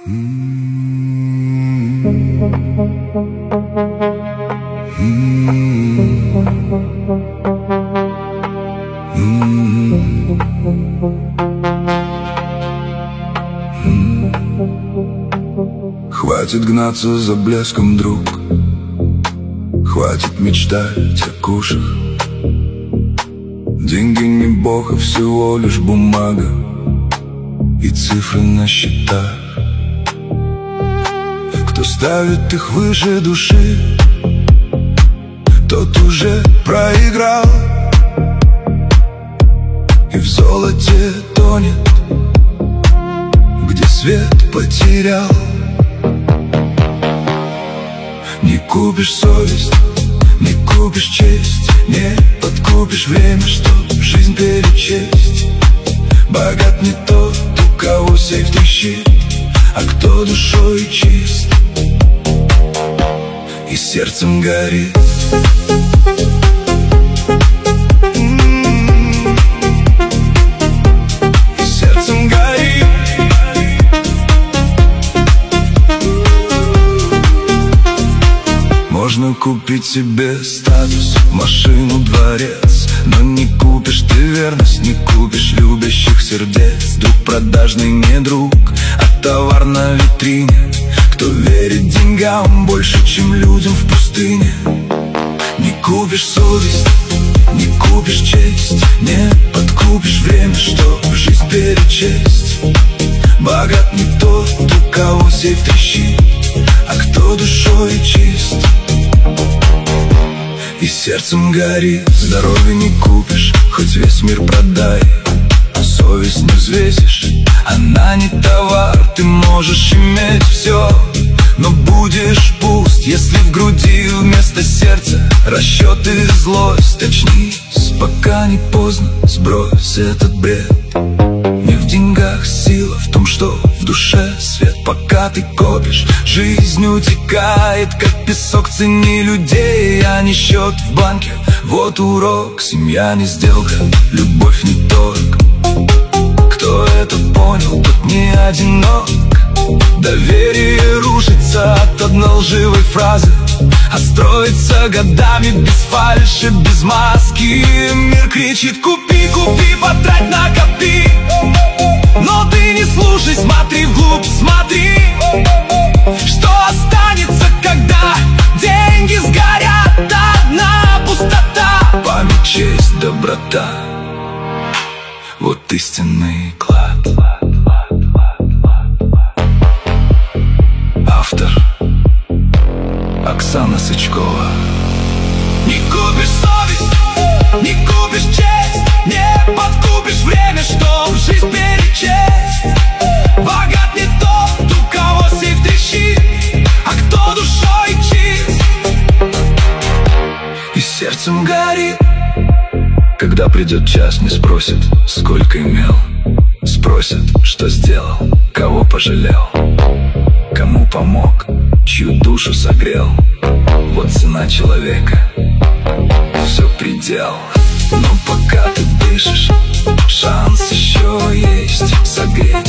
Хватит гнаться за блеском, друг. Хватит мечтать о кушах. Деньги не бог, а всего лишь бумага и цифры на счетах. Кто ставит их выше души, тот уже проиграл и в золоте тонет, где свет потерял. Не купишь совесть, не купишь честь, не подкупишь время, чтоб жизнь перечесть. Богат не тот, у кого сейф трещит, а кто душой чист и сердцем горит. Можно купить себе статус, машину, дворец, но не купишь ты верность, не купишь любящих сердец. Друг продажный не друг, а товар на витрине. Кто верит деньгам больше, чем людям в пустыне. Не купишь совесть, не купишь честь, не подкупишь время, чтоб жизнь перечесть. Богат не тот, у кого сейф трещит, а кто душой чист и сердцем горит. Здоровье не купишь, хоть весь мир продай. Совесть не взвесишь, она не товар. Ты можешь иметь все, но будешь пуст, если в груди вместо сердца расчеты и злость. Очнись, пока не поздно, сбрось этот бред. Не в деньгах сила, в том, что в душе свет. Пока ты копишь, жизнь утекает, как песок. Цени людей, а не счет в банке. Вот урок, семья не сделка, любовь не торг. Кто это понял, тот не одинок. Доверие рушится от одной лживой фразы, а строится годами без фальши, без маски. Мир кричит: купи, купи, потрать, накопи. Но ты не слушай, смотри вглубь, смотри, что останется, когда деньги сгорят. Одна пустота. Память, честь, доброта — вот истинный клад. Автор — Оксана Сычкова. Не купишь совесть, не купишь честь, не подкупишь время, чтоб жизнь перечесть. Богат не тот, у кого сейф трещит, а кто душой чист и сердцем горит. Когда придет час, не спросят, сколько имел, спросят, что сделал, кого пожалел, кому помог, чью душу согрел. Вот цена человека, все предел. Но пока ты дышишь, шанс еще есть согреть